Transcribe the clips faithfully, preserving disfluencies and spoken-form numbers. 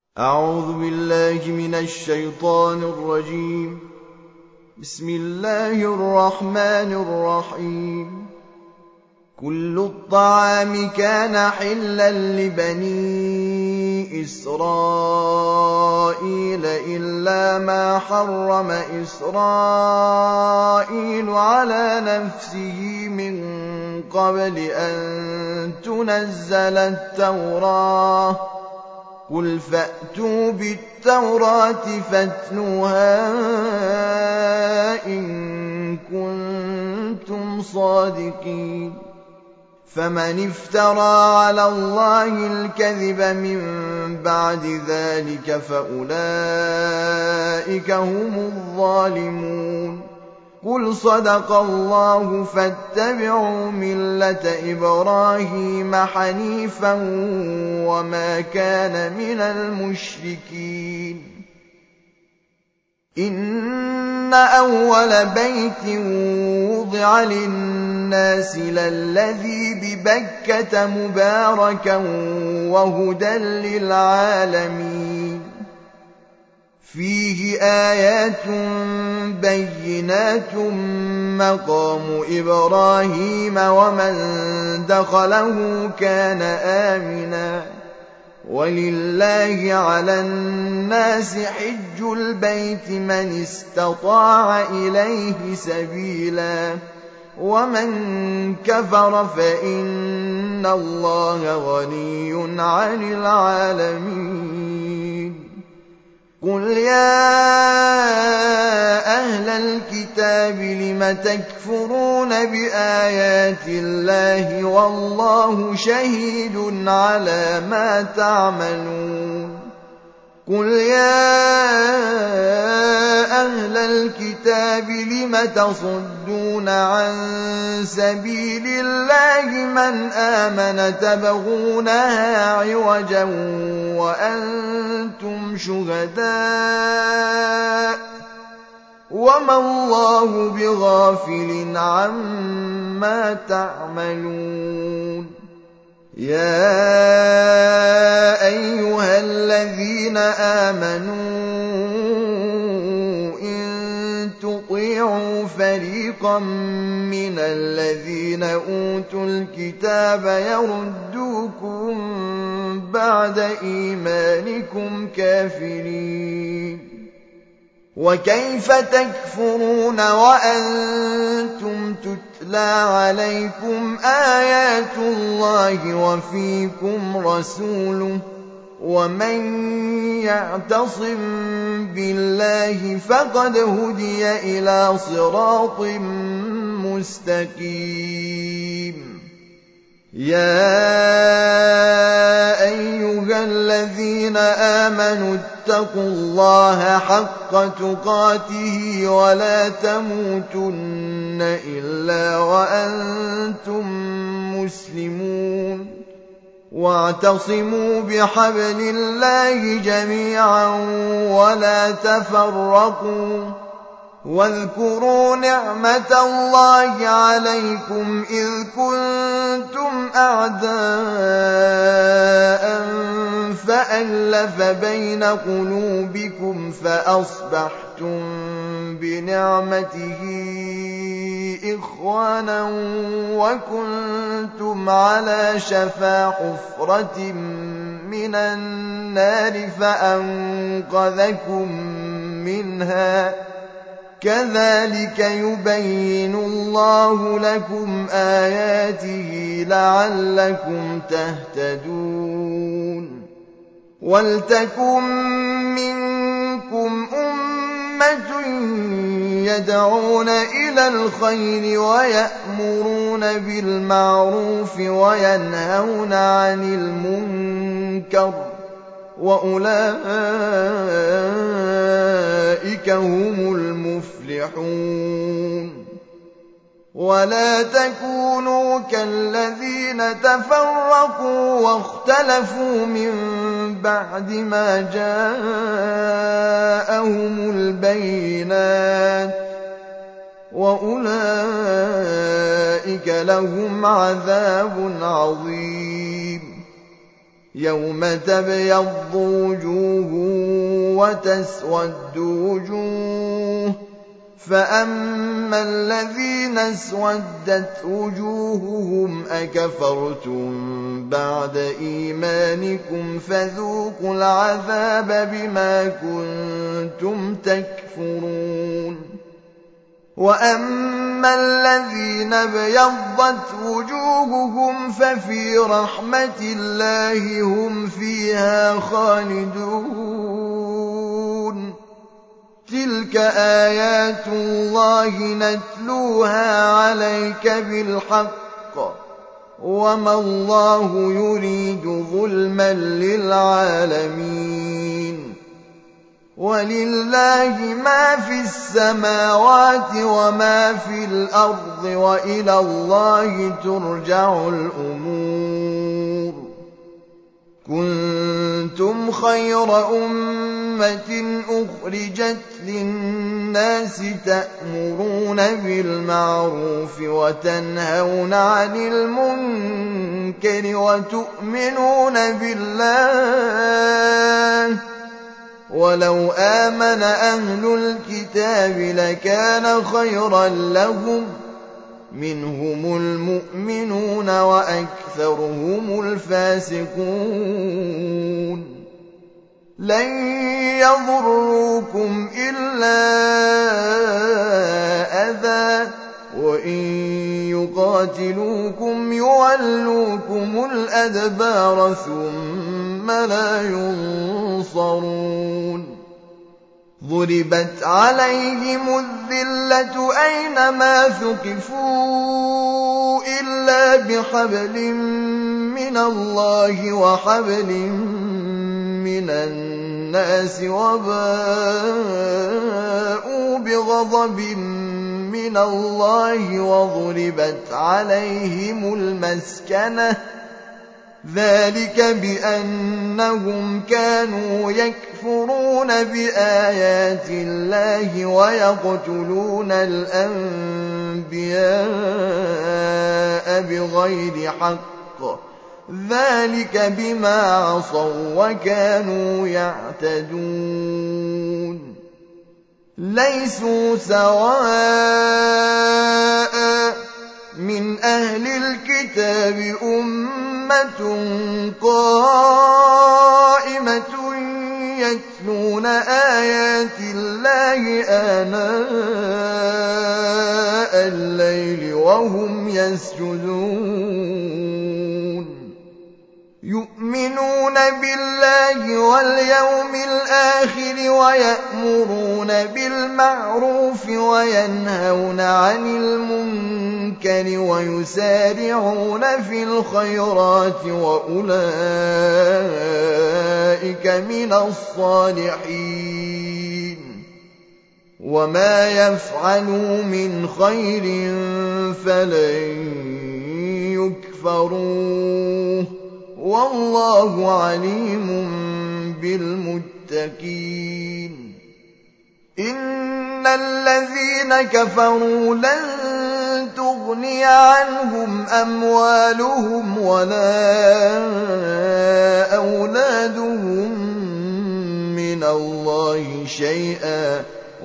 أعوذ بالله من الشيطان الرجيم. بسم الله الرحمن الرحيم. كل الطعام كان حلا لبني إسرائيل إلا ما حرم إسرائيل على نفسه من قبل أن تنزل التوراة. قل فأتوا بالتوراة فاتلوها إن كنتم صادقين. فمن افترى على الله الكذب من بعد ذلك فأولئك هم الظالمون. قل صدق الله فاتبعوا ملة إبراهيم حنيفا وما كان من المشركين. إن أول بيت وضع للناس للذي ببكة مباركا وهدى للعالمين. فيه آيات بينات مقام إبراهيم ومن دخله كان آمنا. ولله على الناس حج البيت من استطاع إليه سبيلا ومن كفر فإن الله غني عن العالمين. قل يا أهل الكتاب لم تكفرون بآيات الله والله شهيد على ما تعملون. قل يا أهل الكتاب لم تصدون عن سبيل الله من آمن تبغونها عوجا وأنتم شهداء وما الله بغافل عما تعملون. يا أيها الذين آمنوا إن تطيعوا فريقا من الذين أوتوا الكتاب يردوكم بعد إيمانكم كافرين. وكيف تكفرون وأنتم تتلى عليكم آيات الله وفيكم رسوله ومن يعتصم بالله فقد هدي إلى صراط مستقيم. يا أيها الذين آمنوا اتقوا الله حق تقاته ولا تموتن إلا وأنتم مسلمون. واعتصموا بحبل الله جميعا ولا تفرقوا. واذكروا نعمة الله عليكم إذ كنتم أعداء فألف بين قلوبكم فأصبحتم بنعمته إخوانا وكنتم على شفا حفرة من النار فأنقذكم منها. كذلك يبين الله لكم آياته لعلكم تهتدون. ولتكن منكم أمة يدعون إلى الخير ويأمرون بالمعروف وينهون عن المنكر وأولئك هم المفلحون. ولا تكونوا كالذين تفرقوا واختلفوا من بعد ما جاءهم البينات وأولئك لهم عذاب عظيم. يوم تبيض وجوه وتسود وجوه فأما الذين اسودت وجوههم أكفرتم بعد إيمانكم فذوقوا العذاب بما كنتم تكفرون وأما الذين ابيضت وجوههم ففي رحمة الله هم فيها خالدون تلك آيات الله نتلوها عليك بالحق وما الله يريد ظلما للعالمين ولله ما في السماوات وما في الأرض وإلى الله ترجع الأمور كنتم خير أمة أخرجت للناس تأمرون بالمعروف وتنهون عن المنكر وتؤمنون بالله ولو آمن أهل الكتاب لكان خيرا لهم منهم المؤمنون وأكثرهم الفاسقون لن يضروكم إلا أذى وإن يقاتلوكم يولوكم الأدبار ثم لا ينصرون ضربت عليهم الذلة أينما ثقفوا إلا بحبل من الله وحبل من الناس وباءوا بغضب من الله وضربت عليهم المسكنة ذلك بأنهم كانوا يكفرون بآيات الله ويقتلون الأنبياء بغير حق ذلك بما عصوا وكانوا يعتدون ليسوا سواء من أهل الكتاب أمة قائمة يتلون آيات الله آناء الليل وهم يسجدون يؤمنون بالله واليوم الآخر ويأمرون بالمعروف وينهون عن المنكر ويسارعون في الخيرات وأولئك من الصالحين وما يفعلوا من خير فلن يكفروه والله عليم بالمتقين إن الذين كفروا لن تغني عنهم أموالهم ولا أولادهم من الله شيئا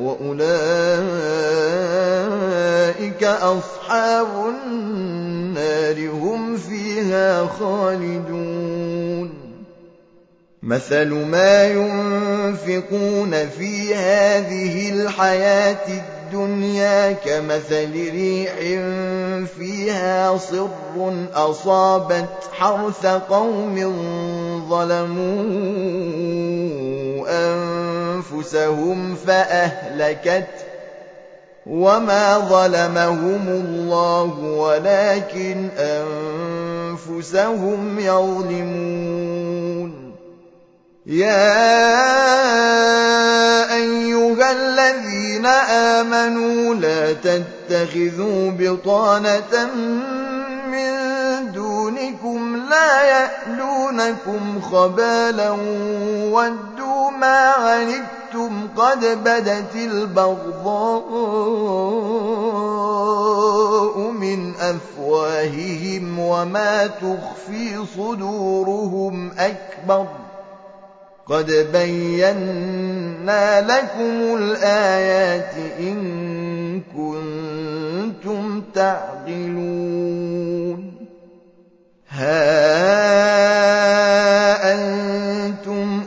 وأولئك أصحاب النار هم فيها خالدون مثل ما ينفقون في هذه الحياة الدنيا كمثل ريح فيها صر أصابت حرث قوم ظلموا أنفسهم فأهلكت وما ظلمهم الله ولكن أنفسهم يظلمون يا أيها الذين آمنوا لا تتخذوا بطانة من دونكم لا يألونكم خبالا ودوا ما عنتم قد بدت البغضاء من أفواههم وما تخفي صدورهم أكبر قد بينا لكم الآيات إن كنتم تعقلون ها أنتم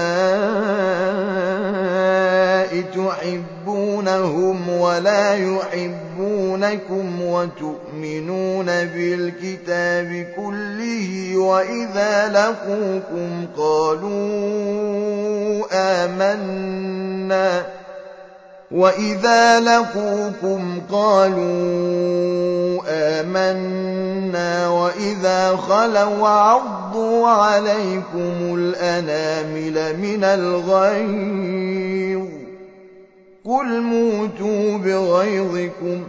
أولئك تحبونهم ولا يحبونكم وتؤمنون بالكتاب كله وإذا لقوكم قالوا آمنا وإذا لقوكم قالوا آمنا وإذا خلوا عضوا عليكم الأنامل من الغيظ قل موتوا بغيظكم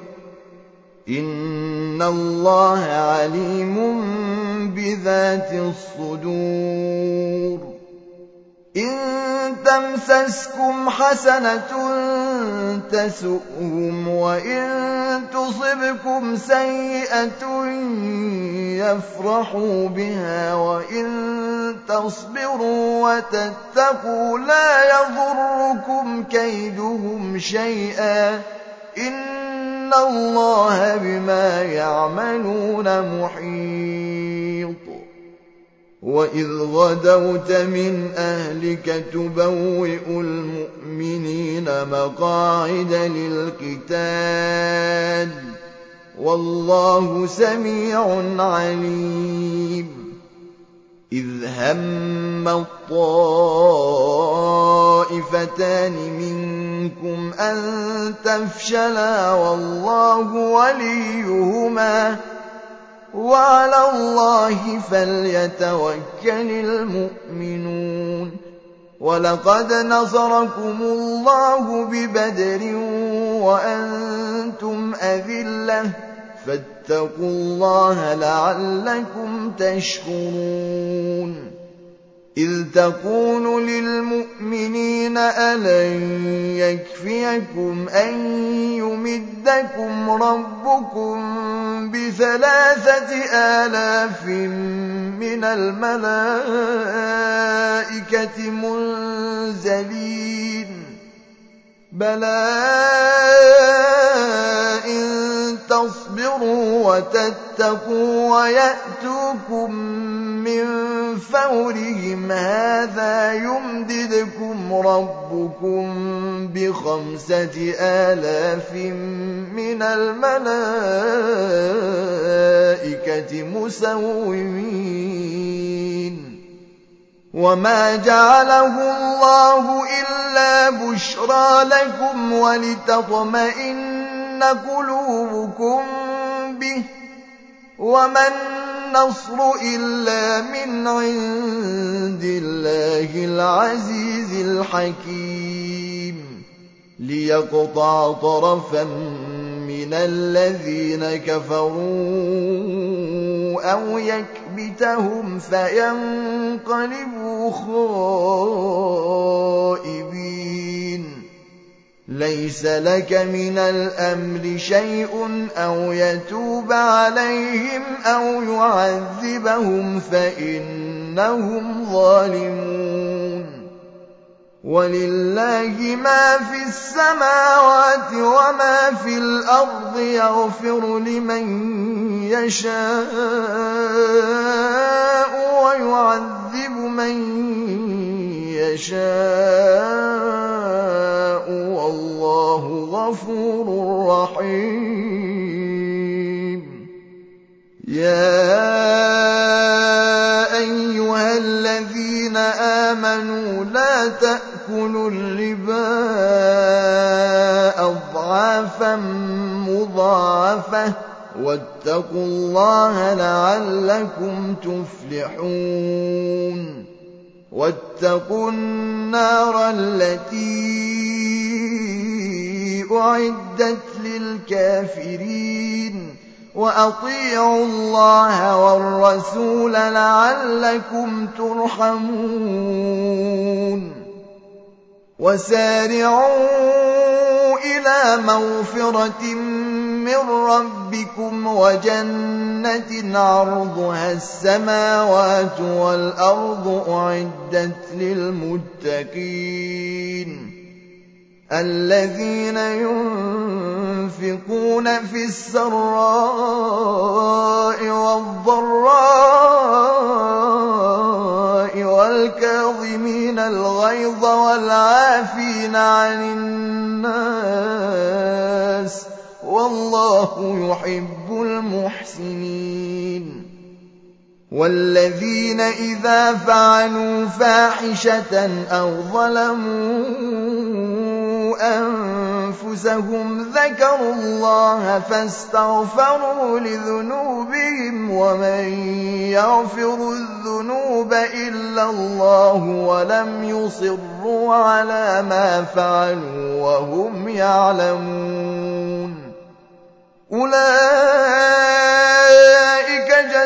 إن الله عليم بذات الصدور إن تمسسكم حسنة تسؤهم وإن تصبكم سيئة يفرحوا بها وإن تصبروا وتتقوا لا يضركم كيدهم شيئا إن الله بما يعملون محيط وإذ غدوت من أهلك تبوئ المؤمنين مقاعد للقتال والله سميع عليم إذ هم الطائفتان منكم أن تفشلا والله وليهما وعلى الله فليتوكل المؤمنون ولقد نصركم الله ببدر وأنتم أذلة فاتقوا الله لعلكم تشكرون إذ تقول للمؤمنين ألن يكفيكم أن يمدكم ربكم بثلاثة آلاف من الملائكة منزلين بلى إن تصبروا وتتقوا ويأتوكم من فورهم هذا يمددكم ربكم بخمسة آلاف من الملائكة مسومين وما جعله الله إلا بشرى لكم ولتطمئن قلوبكم به وما النصر إلا من عند الله العزيز الحكيم ليقطع طرفا من الذين كفروا أو يكبتهم فينقلبوا خائبين ليس لك من الأمر شيء أو يتوب عليهم أو يعذبهم فإنهم ظالمون ولله ما في السماوات وما في الأرض يغفر لمن يشاء ويعذب من يشاء والله غفور رحيم يا أيها الذين آمنوا لا تأكلوا الربا أضعافا مضاعفة واتقوا الله لعلكم تفلحون واتقوا النار التي أعدت للكافرين وأطيعوا الله والرسول لعلكم ترحمون وسارعوا إلى مغفرة من مِّن رَّبِّكُمْ وَجَنَّةٍ عَرْضُهَا السَّمَاوَاتُ وَالْأَرْضُ أُعِدَّتْ لِلْمُتَّقِينَ الَّذِينَ يُنفِقُونَ فِي السَّرَّاءِ وَالضَّرَّاءِ وَالْكَاظِمِينَ الْغَيْظَ وَالْعَافِينَ عَنِ النَّاسِ ۗ وَاللَّهُ يُحِبُّ الْمُحْسِنِينَ وَالَّذِينَ إِذَا فَعَلُوا فَاحِشَةً أَوْ ظَلَمُوا أَنفُسَهُمْ ذَكَرُوا اللَّهَ فَاسْتَغْفَرُوا لِذُنُوبِهِمْ وَمَن يَغْفِرُ الذُّنُوبَ إِلَّا اللَّهُ وَلَمْ يُصِرُّوا عَلَىٰ مَا فَعَلُوا وَهُمْ يَعْلَمُونَ أُولَٰئِكَ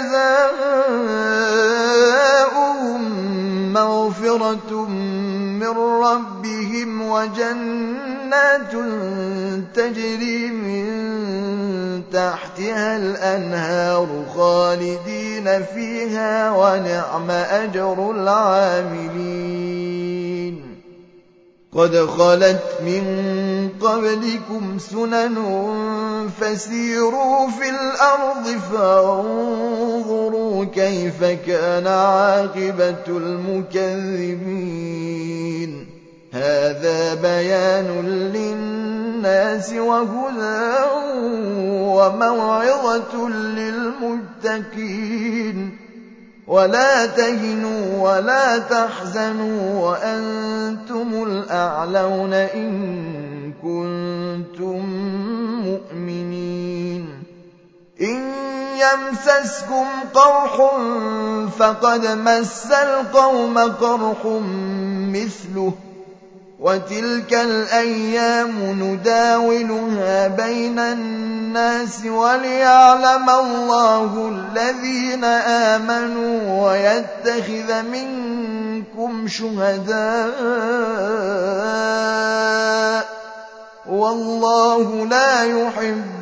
جَزَاؤُهُم مَّغْفِرَةٌ مِّن رَّبِّهِمْ وَجَنَّاتٌ تَجْرِي مِن تَحْتِهَا الْأَنْهَارُ خَالِدِينَ فِيهَا ۚ وَنِعْمَ أَجْرُ الْعَامِلِينَ قَدْ خَلَتْ مِن قَبْلِكُمْ سُنَنٌ فَسِيرُوا فِي الْأَرْضِ فَانظُرُوا كَيْفَ كَانَ عَاقِبَةُ الْمُكَذِّبِينَ هَٰذَا بَيَانٌ لِّلنَّاسِ وَهُدًى وَمَوْعِظَةٌ لِّلْمُتَّقِينَ وَلَا تَهِنُوا وَلَا تَحْزَنُوا وَأَنتُمُ الْأَعْلَوْنَ إِن كُنتُم مُّؤْمِنِينَ إِن يَمْسَسْكُمْ قَرْحٌ فَقَدْ مَسَّ الْقَوْمَ قَرْحٌ مِّثْلُهُ ۚ وَتِلْكَ الْأَيَّامُ نُدَاوِلُهَا بَيْنَ النَّاسِ وَلِيَعْلَمَ اللَّهُ الَّذِينَ آمَنُوا وَيَتَّخِذَ مِنكُمْ شُهَدَاءَ ۗ وَاللَّهُ لَا يُحِبُّ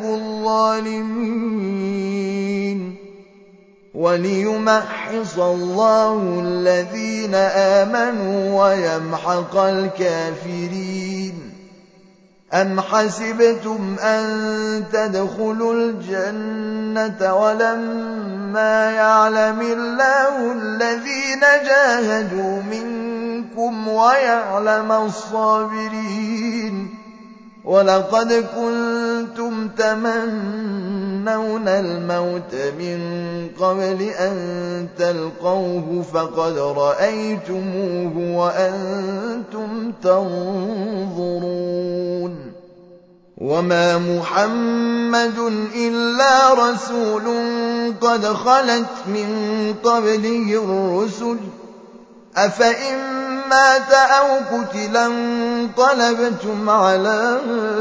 الظَّالِمِينَ وَلِيُمَحِّصَ اللَّهُ الَّذِينَ آمَنُوا وَيَمْحَقَ الْكَافِرِينَ أَمْ حَسِبْتُمْ أَن تَدْخُلُوا الْجَنَّةَ وَلَمَّا يَعْلَمِ اللَّهُ الَّذِينَ جَاهَدُوا مِنكُمْ وَيَعْلَمَ الصَّابِرِينَ وَلَقَدْ كُنتُمْ تَمَنَّوْنَ الْمَوْتَ مِن قَبْلِ أَن تَلْقَوْهُ فَقَدْ رَأَيْتُمُوهُ وَأَنتُمْ تَنظُرُونَ وَمَا مُحَمَّدٌ إِلَّا رَسُولٌ قَدْ خَلَتْ مِن قَبْلِهِ الرُّسُلُ ۚ أَفَإِن مَّاتَ أَوْ قُتِلَ انقَلَبْتُمْ عَلَىٰ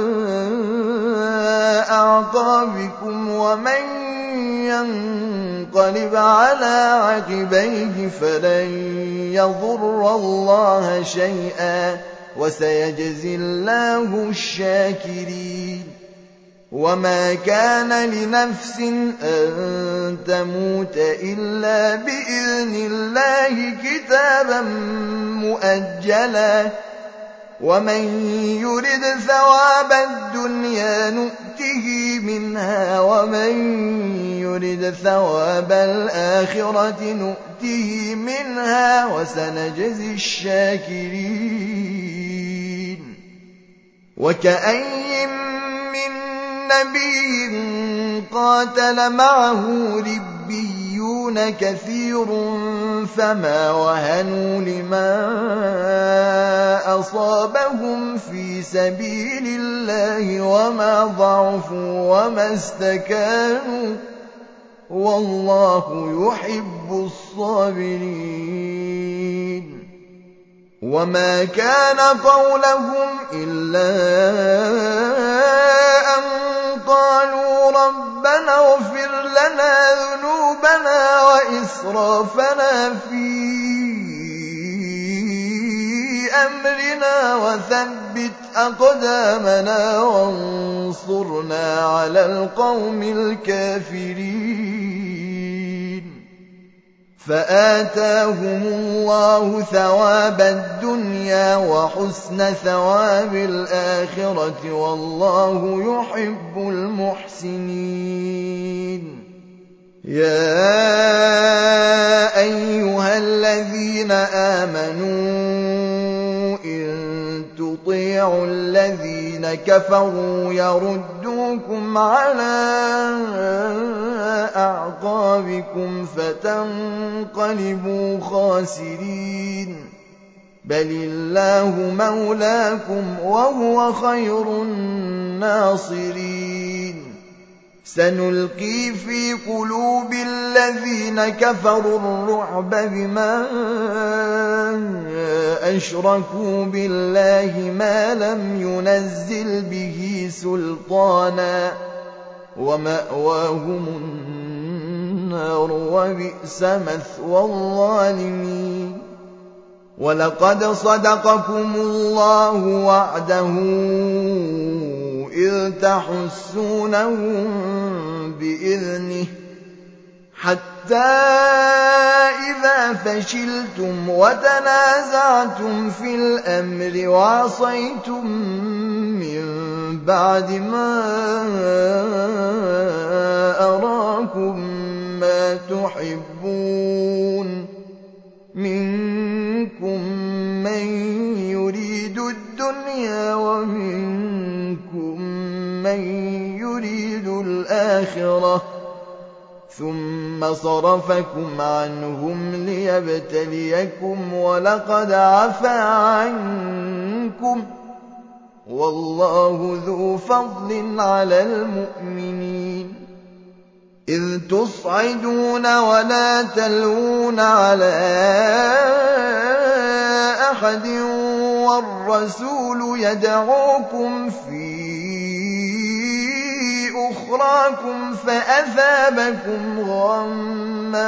أَعْقَابِكُمْ ۚ وَمَن يَنقَلِبْ عَلَىٰ عَقِبَيْهِ فَلَن يَضُرَّ اللَّهَ شَيْئًا ۗ وَسَيَجْزِي اللَّهُ الشَّاكِرِينَ وَمَا كَانَ لِنَفْسٍ أَن تَمُوتَ إِلَّا بِإِذْنِ اللَّهِ كِتَابًا مُّؤَجَّلًا ۗ وَمَن يُرِدْ ثَوَابَ الدُّنْيَا نُؤْتِهِ مِنْهَا وَمَن يُرِدْ ثَوَابَ الْآخِرَةِ نُؤْتِهِ مِنْهَا ۚ وَسَنَجْزِي الشَّاكِرِينَ وَكَأَيِّن مِّن نَّبِيٍّ قَاتَلَ مَعَهُ رِبِّيُّونَ كَثِيرٌ فَمَا وَهَنُوا لِمَا أَصَابَهُمْ فِي سَبِيلِ اللَّهِ وَمَا ضَعُفُوا وَمَا اسْتَكَانُوا ۗ وَاللَّهُ يُحِبُّ الصَّابِرِينَ وَمَا كَانَ قَوْلَهُمْ إِلَّا أَن قَالُوا رَبَّنَا اغْفِرْ لَنَا ذُنُوبَنَا وَإِسْرَافَنَا فِي بأمرنا وثبت أقدامنا وانصرنا على القوم الكافرين فآتاهم الله ثواب الدنيا وحسن ثواب الآخرة والله يحب المحسنين يا أيها الذين آمنوا إن تطيعوا الذين كفروا يردوكم على أعقابكم فتنقلبوا خاسرين بل الله مولاكم وهو خير الناصرين سنلقي في قلوب الذين كفروا الرعب بما أشركوا بالله ما لم ينزل به سلطانا ومأواهم النار وبئس مثوى الظالمين ولقد صدقكم الله وعده إذ تحسونهم بإذنه حتى إذا فشلتم وتنازعتم في الأمر وعصيتم من بعد ما أراكم ما تحبون منكم من يريد الدنيا ومنكم من يريد الآخرة ثم صرفكم عنهم ليبتليكم ولقد عفا عنكم والله ذو فضل على المؤمنين إذ تصعدون ولا تلوون على أحد والرسول يدعوكم في أخراكم فأثابكم غما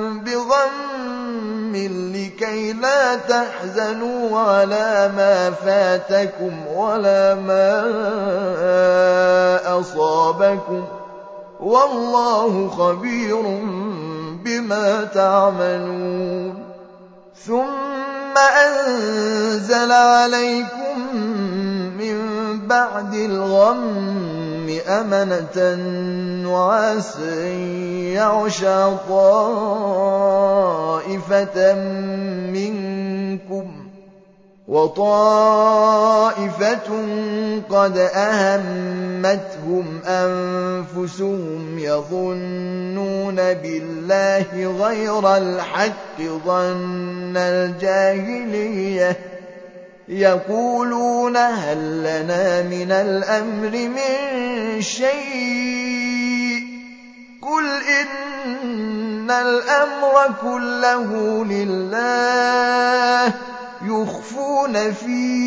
بغم لكي لا تحزنوا على ما فاتكم ولا ما أصابكم والله خبير بما تعملون ثم أنزل عليكم من بعد الغم أمنة نعاسا يغشى طائفة منكم وطائفة قد أهمتهم أنفسهم يظنون بالله غير الحق ظن الجاهلية يقولون هل لنا من الأمر من شيء قل إن الأمر كله لله يخفون في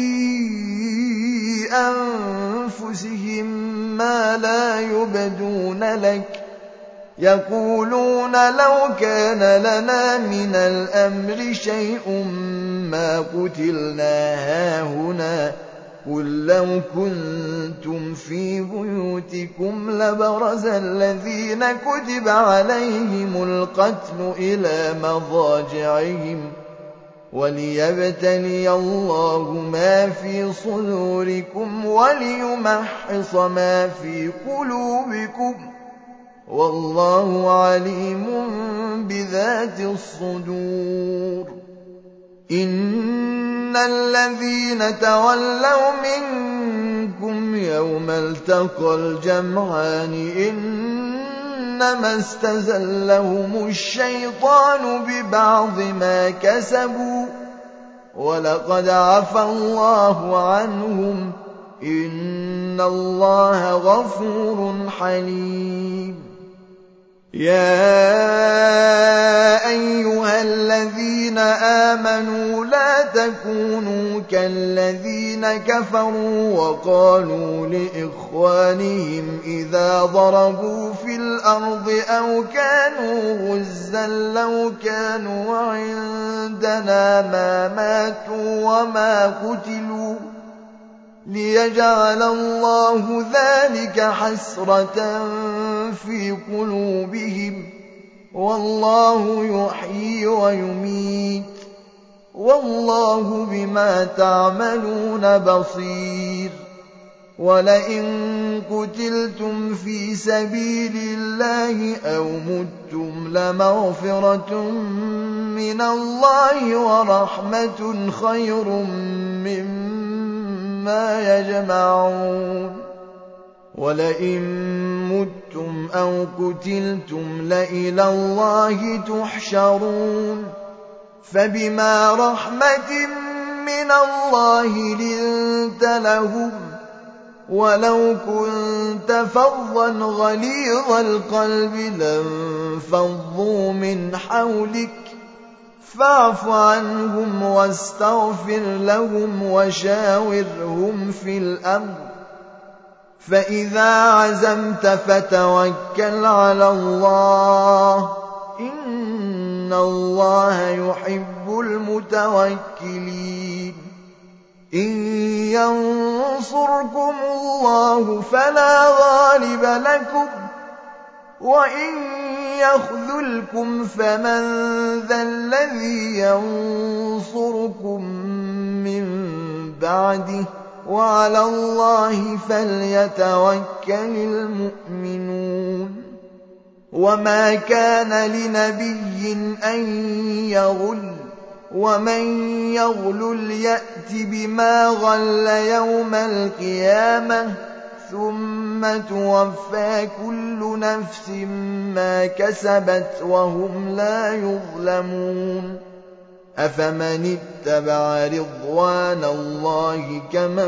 أنفسهم ما لا يبدون لك يقولون لو كان لنا من الأمر شيء ما قتلنا هاهنا قل لو كنتم في بيوتكم لبرز الذين كتب عليهم القتل إلى مضاجعهم وليبتلي الله ما في صدوركم وليمحص ما في قلوبكم والله عليم بذات الصدور إن الذين تولوا منكم يوم التقى الجمعان إنما استزلهم الشيطان ببعض ما كسبوا ولقد عفى الله عنهم إن الله غفور حليم يَا أَيُّهَا الَّذِينَ آمَنُوا لَا تَكُونُوا كَالَّذِينَ كَفَرُوا وَقَالُوا لِإِخْوَانِهِمْ إِذَا ضَرَبُوا فِي الْأَرْضِ أَوْ كَانُوا غُزًّى لَّوْ كَانُوا عِندَنَا مَا مَاتُوا وَمَا قُتِلُوا لِيَجْعَلَ اللَّهُ ذَلِكَ حَسْرَةً فِي قُلُوبِهِمْ ۗ وَاللَّهُ يُحْيِي وَيُمِيتُ ۗ وَاللَّهُ بِمَا تَعْمَلُونَ بَصِيرٌ. وَلَئِن قُتِلْتُمْ فِي سَبِيلِ اللَّهِ أَوْ مُتُّمْ لَمَغْفِرَةٌ مِّنَ اللَّهِ وَرَحْمَةٌ خَيْرٌ مِّمَّا يَجْمَعُونَ. وَلَئِن مُّتُّمْ أَوْ قُتِلْتُمْ لَإِلَى اللَّهِ تُحْشَرُونَ. فَبِمَا رَحْمَةٍ مِّنَ اللَّهِ لِنتَ لَهُمْ، وَلَوْ كُنتَ فَظًّا غَلِيظَ الْقَلْبِ لَانفَضُّوا مِنْ حَوْلِكَ، فَاعْفُ عَنْهُمْ وَاسْتَغْفِرْ لَهُمْ وَشَاوِرْهُمْ فِي الْأَمْرِ، فَإِذَا عَزَمْتَ فَتَوَكَّلْ عَلَى اللَّهِ ۚ إِنَّ اللَّهَ يُحِبُّ الْمُتَوَكِّلِينَ. إِن يَنصُرْكُمُ اللَّهُ فَلَا غَالِبَ لَكُمْ، وَإِن يَخْذُلْكُمْ فَمَن ذَا الَّذِي يَنصُرُكُم مِّن بَعْدِهِ ۗ وَعَلَى اللَّهِ فَلْيَتَوَكَّلِ الْمُؤْمِنُونَ. وَمَا كَانَ لِنَبِيٍّ أَن يَغُلَّ، وَمَن يَغْلُلْ يَأْتِ بِمَا غَلَّ يَوْمَ الْقِيَامَةِ ثُمَّ تُوَفَّىٰ كُلُّ نَفْسٍ مَّا كَسَبَتْ وَهُمْ لَا يُظْلَمُونَ. أَفَمَنِ اتَّبَعَ رِضْوَانَ اللَّهِ كَمَن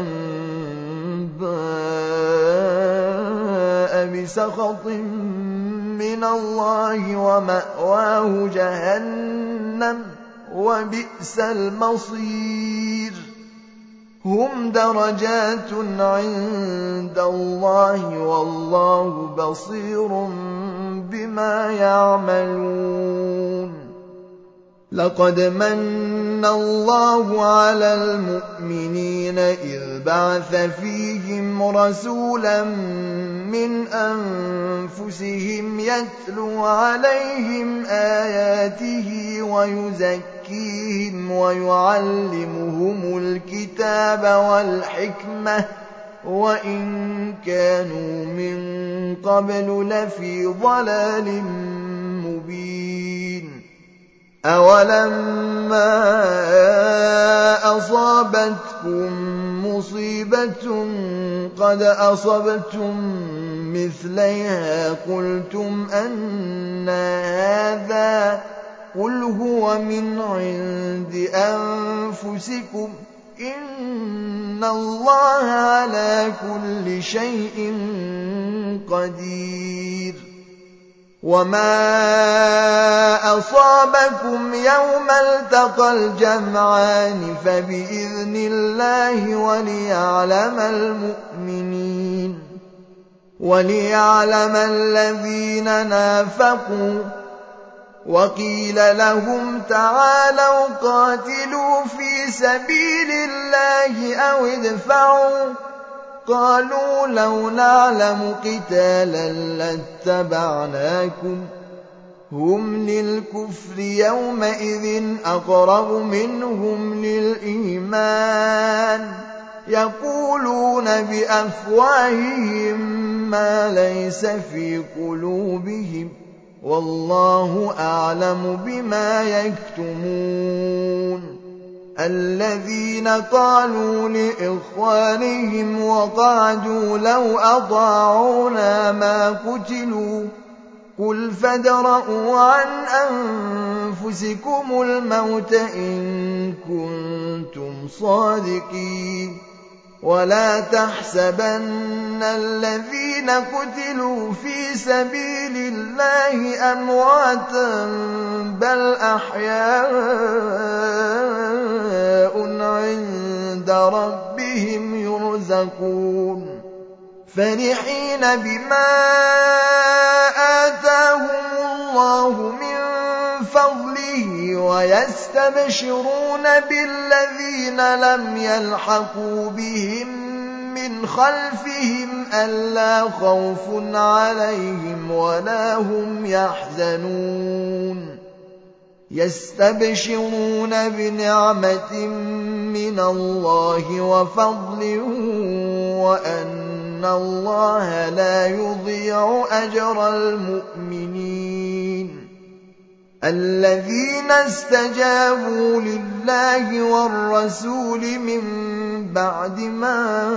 بَاءَ بِسَخَطٍ مِّنَ اللَّهِ وَمَأْوَاهُ جَهَنَّمُ ۖ وَبِئْسَ الْمَصِيرُ. هُمْ دَرَجَاتٌ عِندَ اللَّهِ، وَاللَّهُ بَصِيرٌ بِمَا يَعْمَلُونَ. لَقَدْ مَنَّ اللَّهُ عَلَى الْمُؤْمِنِينَ إِذْ بَعَثَ فِيهِمْ رَسُولًا مِّنْ أَنفُسِهِمْ يَتْلُو عَلَيْهِمْ آيَاتِهِ وَيُزَكِّيهِمْ وَيُعَلِّمُهُمُ الْكِتَابَ وَالْحِكْمَةَ وَإِن كَانُوا مِن قَبْلُ لَفِي ضَلَالٍ مُّبِينٍ. أَوَلَمَّا أَصَابَتْكُم مُّصِيبَةٌ قَدْ أَصَبْتُم مِّثْلَيْهَا قُلْتُمْ أَنَّىٰ هَٰذَا ۖ قُلْ هُوَ مِنْ عِندِ أَنفُسِكُمْ ۗ إِنَّ اللَّهَ عَلَىٰ كُلِّ شَيْءٍ قَدِيرٌ. وَمَا أَصَابَكُمْ يَوْمَ الْتَقَى الْجَمْعَانِ فَبِإِذْنِ اللَّهِ وَلِيَعْلَمَ الْمُؤْمِنِينَ وَلِيَعْلَمَ الَّذِينَ نَافَقُوا. وَقِيلَ لَهُمْ تَعَالَوْا قَاتِلُوا فِي سَبِيلِ اللَّهِ أَوِ ادْفَعُوا ۖ قَالُوا لَوْ نَعْلَمُ قِتَالًا لَّاتَّبَعْنَاكُمْ ۗ هُمْ لِلْكُفْرِ يَوْمَئِذٍ أَقْرَبُ مِنْهُمْ لِلْإِيمَانِ يَقُولُونَ بِأَفْوَاهِهِم مَّا لَيْسَ فِي قُلُوبِهِمْ ۗ وَاللَّهُ أَعْلَمُ بِمَا يَكْتُمُونَ. الَّذِينَ قَالُوا لِإِخْوَانِهِمْ وَقَعَدُوا لَوْ أَطَاعُونَا مَا قُتِلُوا ۗ قُلْ فَادْرَءُوا عَنْ أَنفُسِكُمُ الْمَوْتَ إِن كُنتُمْ صَادِقِينَ. ولا تحسبن الذين قتلوا في سبيل الله أمواتا بل أحياء عند ربهم يرزقون فرحين بما آتاهم الله من فضله ويستبشرون بالذين لم يلحقوا بهم من خلفهم ألا خوف عليهم ولا هم يحزنون يستبشرون بنعمة من الله وفضل وأن الله لا يضيع أجر المؤمنين الذين استجابوا لله والرسول من بعد ما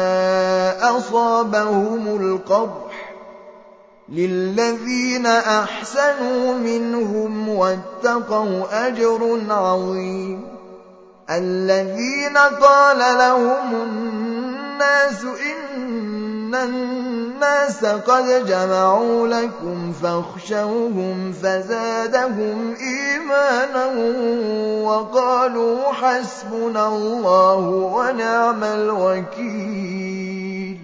أصابهم القرح للذين أحسنوا منهم واتقوا أجر عظيم الذين قال لهم الناس إن الناس قد جمعوا لكم فاخشوهم فزادهم إيمانا وقالوا حسبنا الله ونعم الوكيل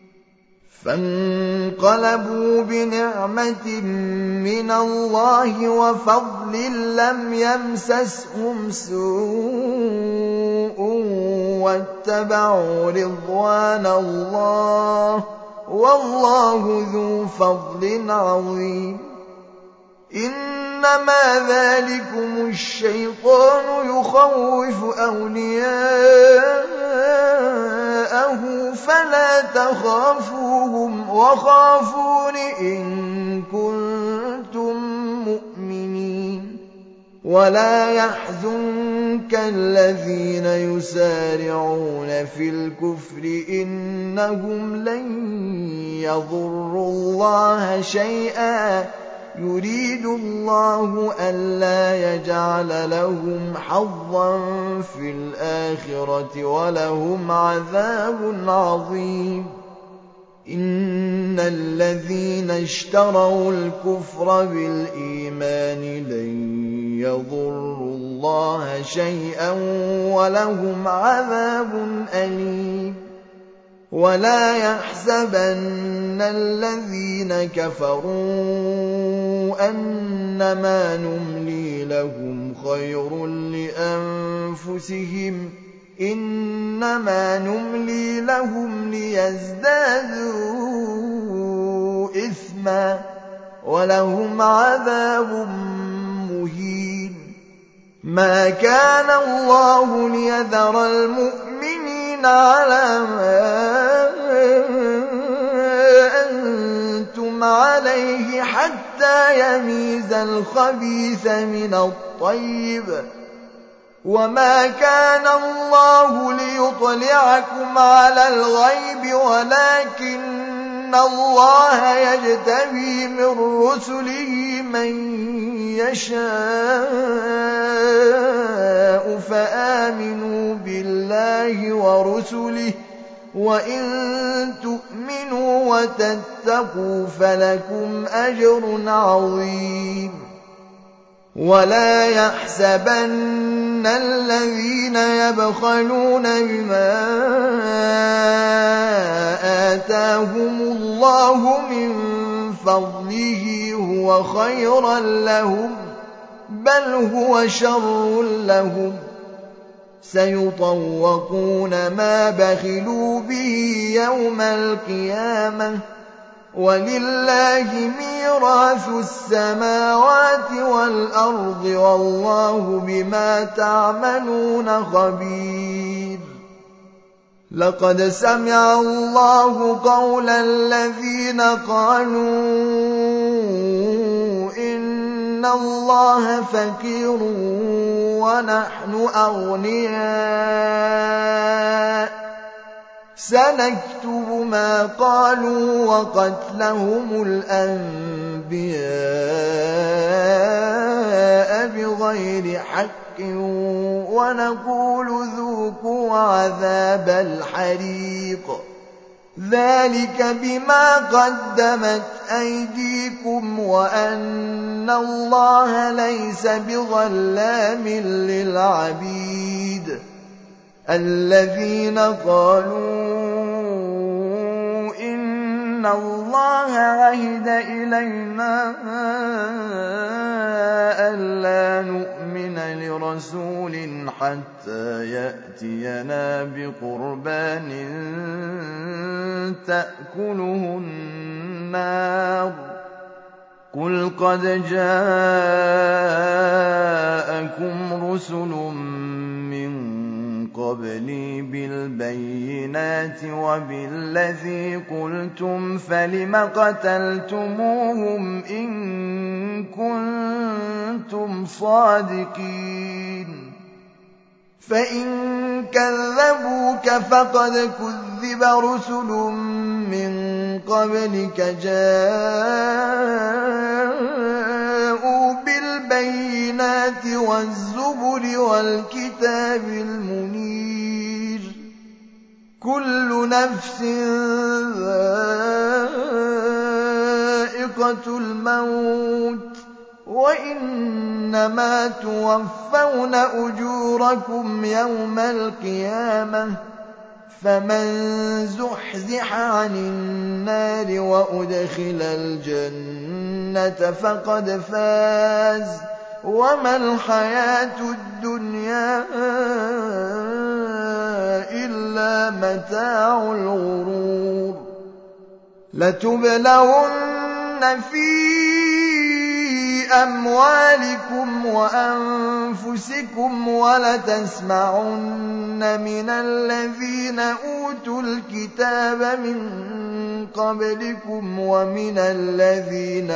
فانقلبوا بنعمة من الله وفضل لم يمسسهم سوء واتبعوا رضوان الله والله ذو فضل عظيم إنما ذلكم الشيطان يخوف أولياءه فلا تخافوهم وخافون إن كنتم مؤمنين ولا يحزنك الذين يسارعون في الكفر إنهم لن يضروا الله شيئا يريد الله ألا يجعل لهم حظا في الآخرة ولهم عذاب عظيم إن الذين اشتروا الكفر بالإيمان لن يضروا الله شيئا ولهم عذاب أليم ولا يحسبن الذين كفروا أنما نملي لهم خير لأنفسهم إنما نملي لهم ليزدادوا إثما ولهم عذاب مهين ما كان الله ليذر المؤمنين على ما أنتم عليه حتى يميز الخبيث من الطيب وما كان الله ليطلعكم على الغيب ولكن الله يجتبي من رسله من يشاء فآمنوا بالله ورسله وإن تؤمنوا وتتقوا فلكم أجر عظيم ولا يحسبن الذين يبخلون بما آتاهم الله من فضله هو خيرا لهم بل هو شر لهم سيطوقون ما بخلوا به يوم القيامة ولله ميراث السماوات والأرض والله بما تعملون خبير لقد سمع الله قول الذين قالوا إن الله فقير ونحن أغنياء سنكتب ما قالوا وقتلهم الأنبياء بغير حق ونقول ذوقوا عذاب الحريق ذلك بما قدمت أيديكم وأن الله ليس بظلام للعبيد الذين قالوا إن الله عهد إلينا ألا نؤمن لرسول حتى يأتينا بقربان تأكله النار قل قد جاءكم رسل من قبلي بالبينات وبالذي قلتم فلم قتلتموهم إن كنتم صادقين فإن كذبوك فقد كذب رسل من قبلك جاءوا بالبينات والزبر والكتاب المنير كل نفس ذائقة الموت وإنما توفون أجوركم يوم القيامة فمن زحزح عن النار وأدخل الجنة فقد فاز وما الحياة الدنيا إلا متاع الغرور لتبلغن في أموالكم وأنفسكم ولتسمعن من الذين أوتوا الكتاب من قبلكم ومن الذين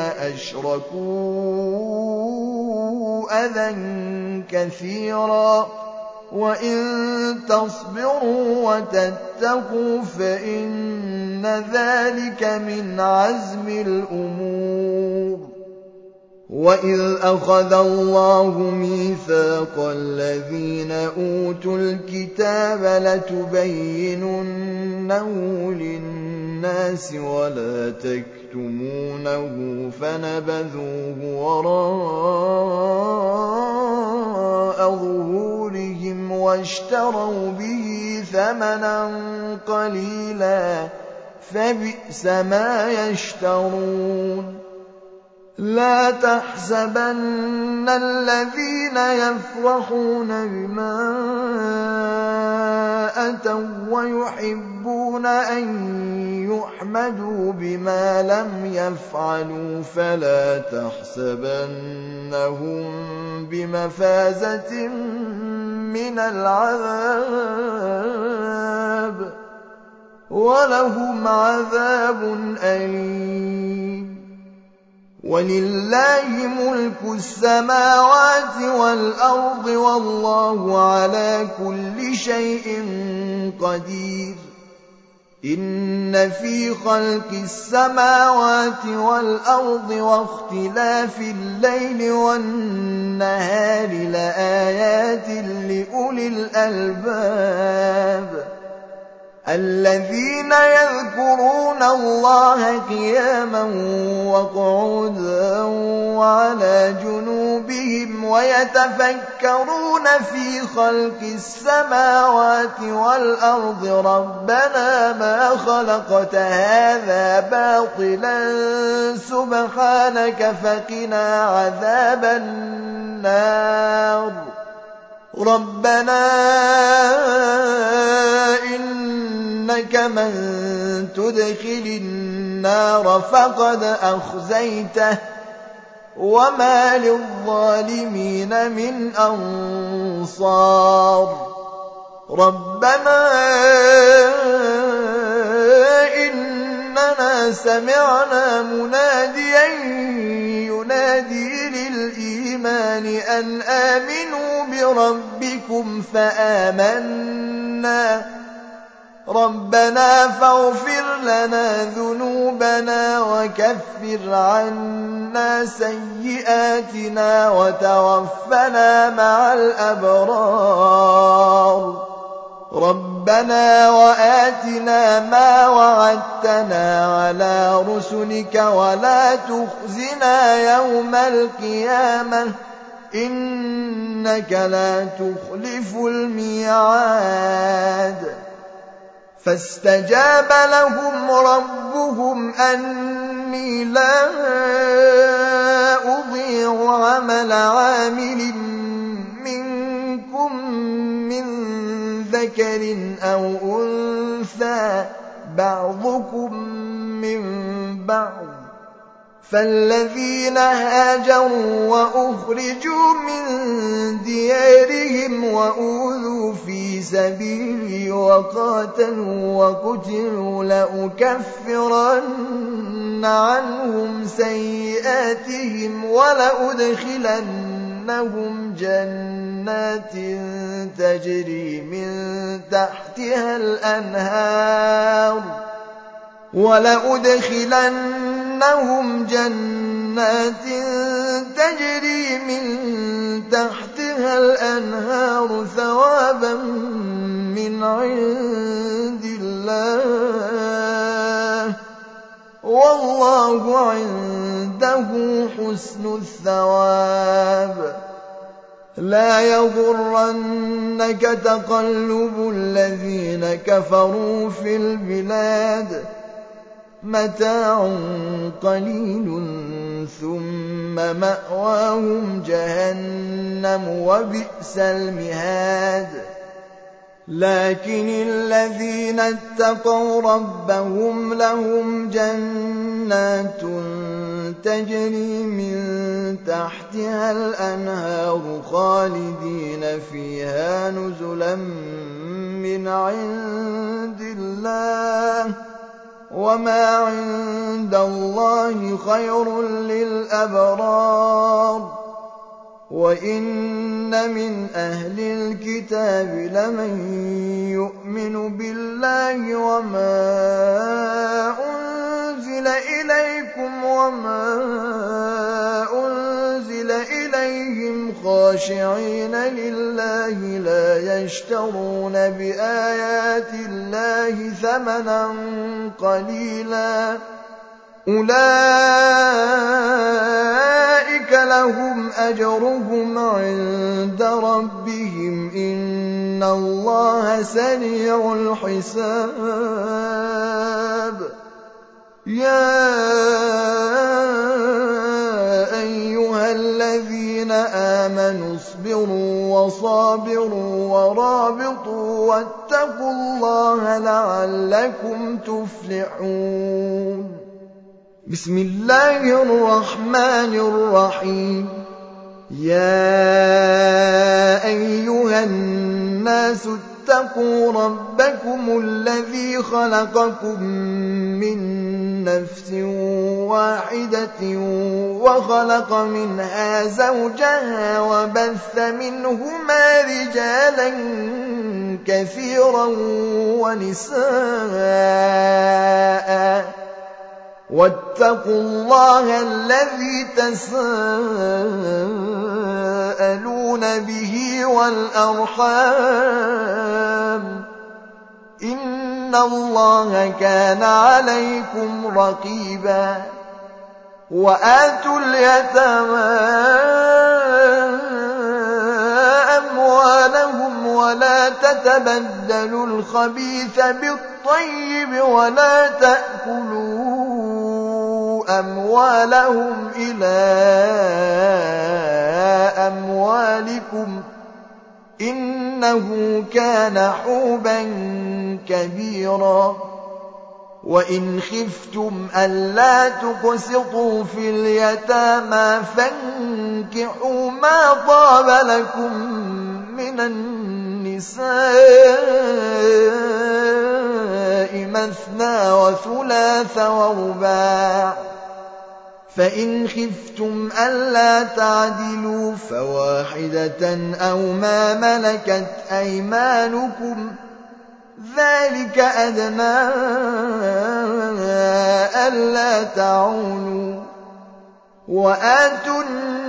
أشركوا أذى كثيرا وإن تصبروا وتتقوا فإن ذلك من عزم الأمور وإذ أخذ الله ميثاق الذين أوتوا الكتاب لتبيننه للناس ولا تكتمونه فنبذوه وراء ظهورهم واشتروا به ثمنا قليلا فبئس ما يشترون لا تحسبن الذين يفرحون بما أتوا ويحبون أن يحمدوا بما لم يفعلوا فلا تحسبنهم بمفازة من العذاب ولهم عذاب أليم ولله ملك السماوات والأرض والله على كل شيء قدير إن في خلق السماوات والأرض واختلاف الليل والنهار لآيات لأولي الألباب الذين يذكرون الله قياما وقعودا وعلى جنوبهم ويتفكرون في خلق السماوات والأرض ربنا ما خلقت هذا باطلا سبحانك فقنا عذاب النار ربنا إنك من تدخل النار فقد أخزيته وما للظالمين من أنصار ربنا إننا سمعنا مناديا ينادي للإيمان أن آمنوا بربكم فآمنا ربنا فاغفر لنا ذنوبنا وكفر عنا سيئاتنا وتوفنا مع الأبرار ربنا وآتنا ما وعدتنا على رسلك ولا تخزنا يوم القيامة إنك لا تخلف الميعاد فاستجاب لهم ربهم أني لا أضيع عمل عامل منكم من ذكر أو أنثى بعضكم من بعض فالذين هاجروا وأخرجوا من ديارهم وأوذوا في سبيلي وقاتلوا وقتلوا لأكفرن عنهم سيئاتهم ولأدخلنهم جنات تجري من تحتها الأنهار ولأدخلنهم جنات تجري من تحتها الأنهار ثوابا من عند الله والله عنده حسن الثواب لا يغرنك تقلب الذين كفروا في البلاد متاع قليل ثم مأواهم جهنم وبئس المهاد لكن الذين اتقوا ربهم لهم جنات تجري من تحتها الأنهار خالدين فيها نزلا من عند الله وما عند الله خير للأبرار وإن من أهل الكتاب لمن يؤمن بالله وما أنزل إليكم وما أنزل إليهم خاشعين لله لا يشترون بآيات الله ثمنا قليلا أولئك لهم أجرهم عند ربهم إن الله سريع الحساب يا أيها الذين آمنوا اصبروا وصابروا ورابطوا واتقوا الله لعلكم تفلحون بسم الله الرحمن الرحيم يا أيها الناس اتقوا ربكم الذي خلقكم من نفس واحدة وخلق منها زوجها وبث منهما رجالا كثيرا ونساء واتقوا الله الذي تساءلون به والأرحام إن الله كان عليكم رقيبا وآتوا اليتامى أموالهم ولا تتبدلوا الخبيث بالطيب ولا تأكلوا أموالهم إلى أموالكم إنه كان حوبا كبيرا وإن خفتم ألا تقسطوا في اليتامى فانكحوا ما طاب لكم من النساء مثنى وثلاث ورباع فإن خفتم ألا تعدلوا فواحدة أو ما ملكت أيمانكم ذلك أدنى ألا تعولوا وآتوا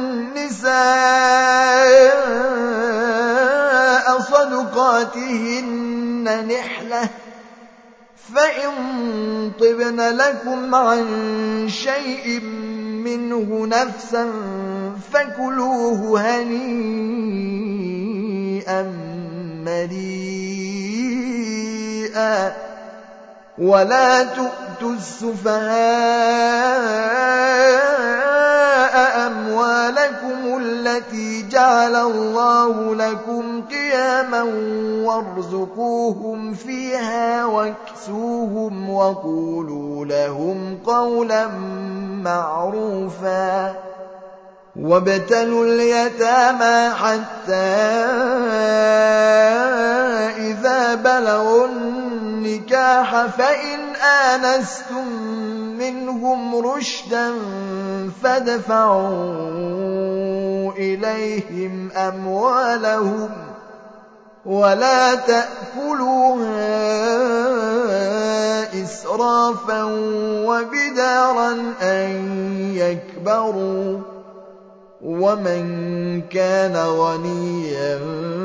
النساء صدقاتهن نحلة فإن طبن لكم عن شيء منه نفسا فكلوه هنيئا مريئا ولا تؤتوا السفهاء أموالكم التي جعل الله لكم قياما وارزقوهم فيها واكسوهم وقولوا لهم قولا معروفا وابتلوا اليتامى حتى إذا بلغوا النكاح فإن آنستم منهم رشدا فادفعوا إليهم أموالهم ولا تأكلوها إسرافا وبدارا أن يكبروا ومن كان غنيا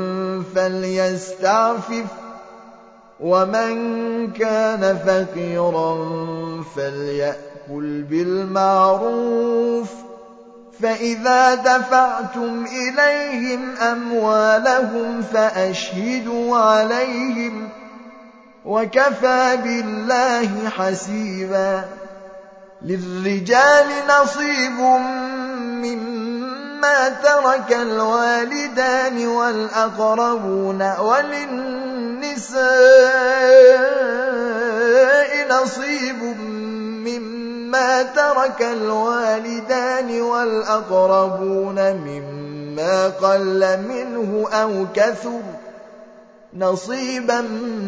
فليستعفف ومن كان فقيرا فليأكل بالمعروف فإذا دفعتم إليهم أموالهم فأشهدوا عليهم وكفى بالله حسيبا للرجال نصيب مما ترك الوالدان والأقربون وللنساء نصيب مما ترك الوالدان والأقربون مما قل منه أو كثر نصيبا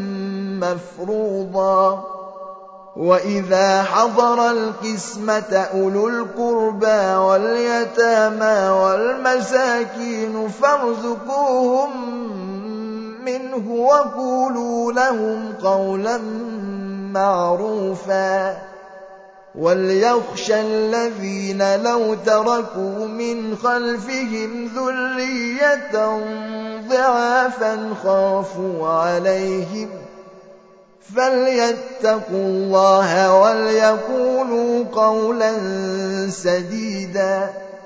مفروضا وإذا حضر القسمة أولو القربى واليتامى والمساكين فارزقوهم منه وقولوا لهم قولا معروفا وليخشى الذين لو تركوا من خلفهم ذرية ضعافا خافوا عليهم فليتقوا الله وليقولوا قولا سديدا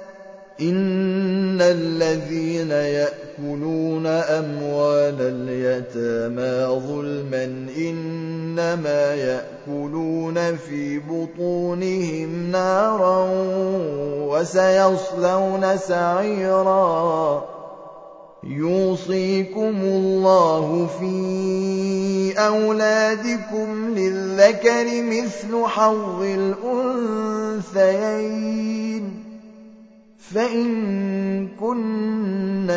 إن الذين يأكلون أموال اليتامى ظلما إنما يأكلون في بطونهم نارا وسيصلون سعيرا يوصيكم الله في أولادكم للذكر مثل حظ الأنثيين فإن كن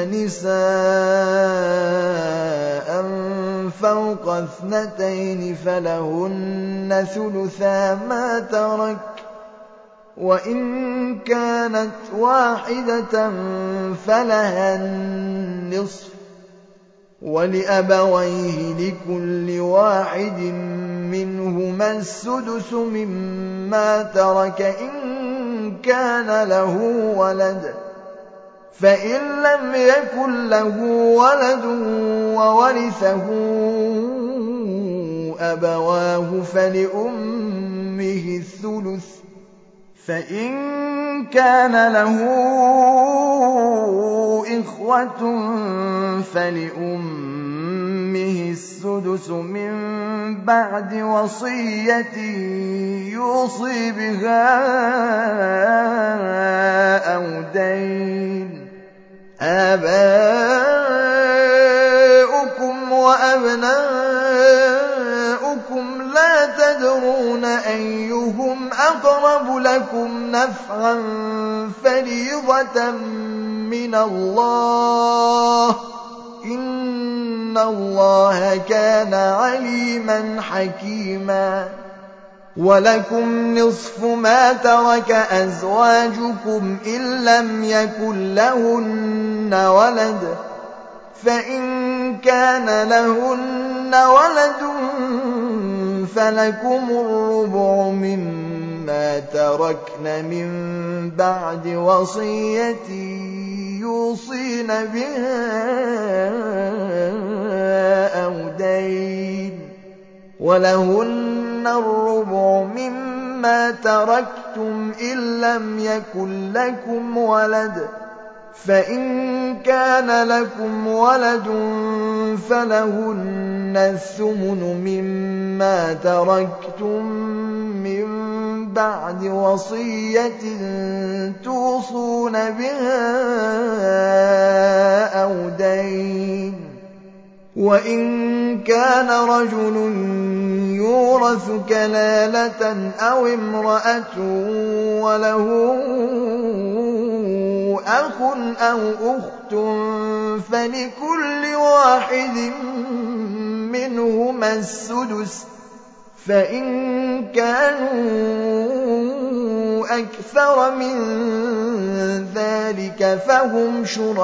نساء فوق اثنتين فلهن ثلثا ما ترك وإن كانت واحدة فلها النصف ولأبويه لكل واحد منهما السدس مما ترك إن كان له ولد فإن لم يكن له ولد وورثه أبواه فلأمه الثلث فإن كان له إخوة فلأمه السدس من بعد وصية يوصي بها أو دين آباؤكم وأبناؤكم لا تدرون أيهم أقرب لكم نفعا فريضة من الله إن الله كان عليما حكيما ولكم نصف ما ترك أزواجكم إن لم يكن لهن ولد فإن كان لهن ولد فلكم الربع مما تركن من بعد وصية يوصين بها أو دين ولهن الربع مما تركتم إن لم يكن لكم ولد فإن كان لكم ولد فلهن الثمن مما تركتم من بعد وصية توصون بها أو دين وإن كان رجل يورث كلالة أو امرأة وله أخ أو أخت فلكل واحد منهما السدس فإن كانوا أكثر من ذلك فهم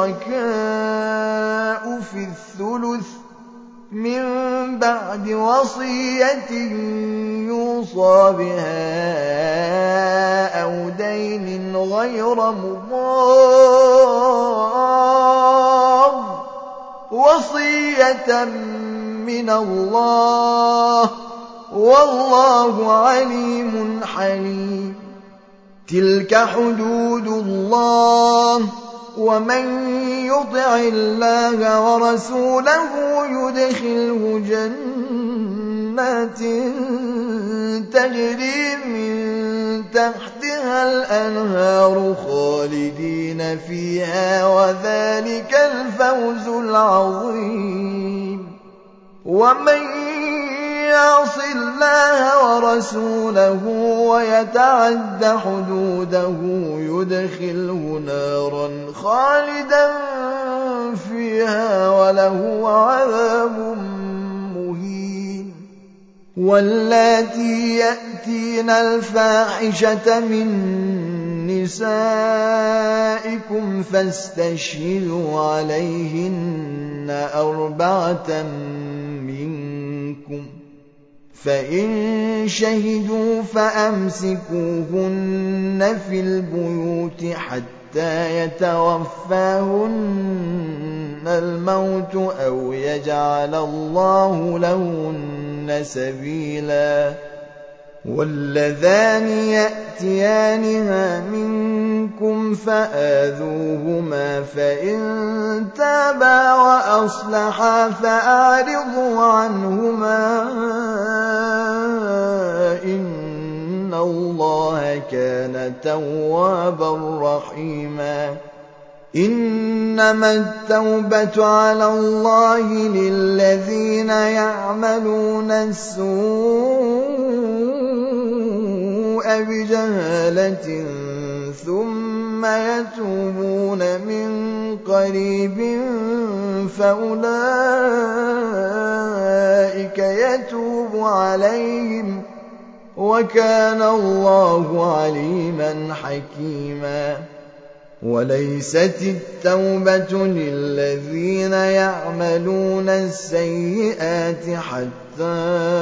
شركاء في الثلث من بعد وصية يوصى بها أو دين غير مضار وصية من الله والله عليم حليم. تلك حدود الله ومن يطع الله ورسوله يدخله جنات تجري من تحتها الأنهار خالدين فيها وذلك الفوز العظيم. ومن يعص الله ورسوله ويتعد حدوده يدخله نارا خالدا فيها وله عذاب مهين. واللاتي يأتين الفاحشة من نسائكم فاستشهدوا عليهن أربعة منكم فإن شهدوا فأمسكوهن في البيوت حتى يتوفاهن الموت أو يجعل الله لهن سبيلا. واللذان يأتيانها منكم فآذوهما فإن تابا وأصلحا فأعرضوا عنهما إن الله كان توابا رحيما. إنما التوبة على الله للذين يعملون السوء بجهالة ثم يتوبون من قريب فأولئك يتوب عليهم وكان الله عليما حكيما. وليست التوبة للذين يعملون السيئات حتى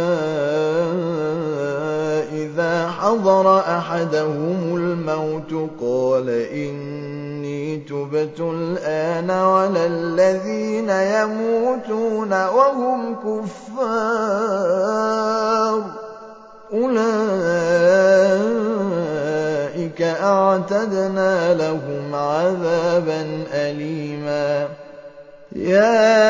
إذا حضر أحدهم الموت قال إني تبت الآن ولا الذين يموتون وهم كفار أولئك أعتدنا لهم عذابا أليما. يا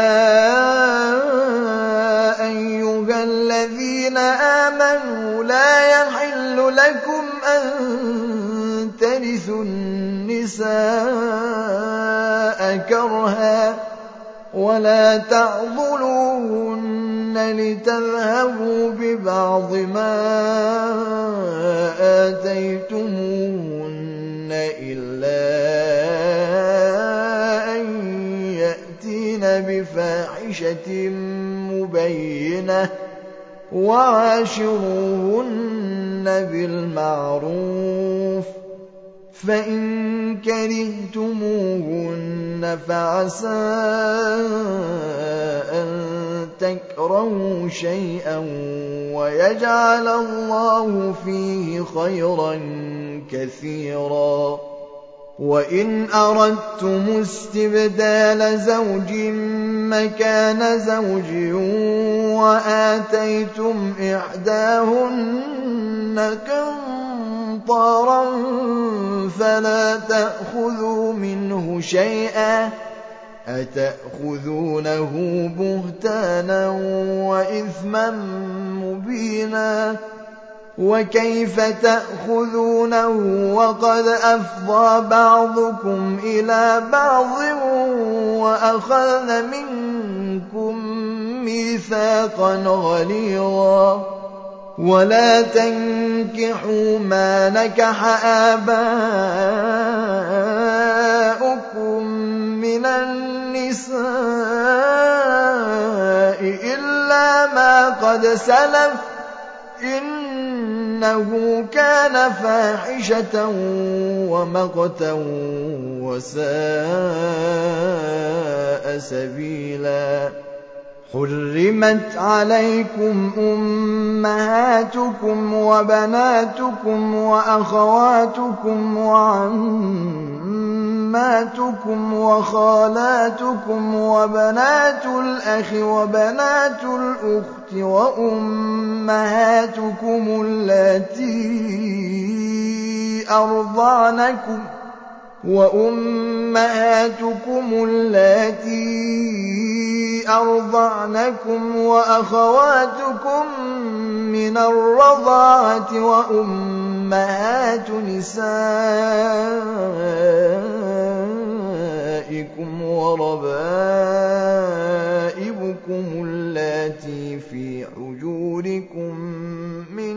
أيها الذين آمنوا لا يحل لكم أن ترثوا النساء كرها ولا تعضلوهن لتذهبوا ببعض ما آتيتموهن إلا أن يأتين بفاحشة مبينة وعاشروهن بالمعروف فإن كرهتموهن فعسى أن تكرهوا شيئا ويجعل الله فيه خيرا كثيرا وإن أردتم استبدال زوج مكان زوج وآتيتم إحداهن قنطارا فلا تأخذوا منه شيئا أتأخذونه بهتانا وإثما مبينا وكيف تأخذونه وقد أفضى بعضكم إلى بعض وأخذن منكم ميثاقا غليظا ولا تنكحوا ما نكح آباؤكم من النساء إلا ما قد سلف إنه كان فاحشة ومقتا وساء سبيلا حرمت عليكم أمهاتكم وبناتكم وأخواتكم وعماتكم وخالاتكم وبنات الأخ وبنات الأخت وأمهاتكم اللاتي أرضعنكم وأمهاتكم اللاتي أرضعنكم وأخواتكم من الرضاعة وأمهات نسائكم وربائبكم اللاتي في حجوركم من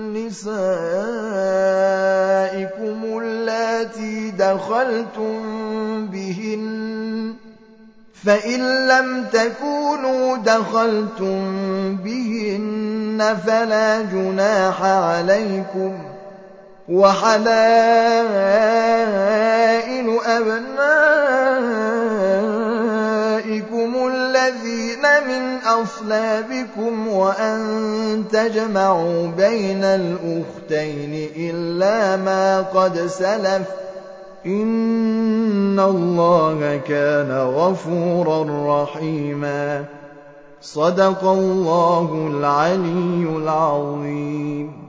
نسائكم اللاتي دخلتم بهن فإن لم تكونوا دخلتم بهن فلا جناح عليكم وحلائل أبنائكم الذين من أصلابكم وأن تجمعوا بين الأختين إلا ما قد سلف إن الله كان غفورا رحيما صدق الله العلي العظيم.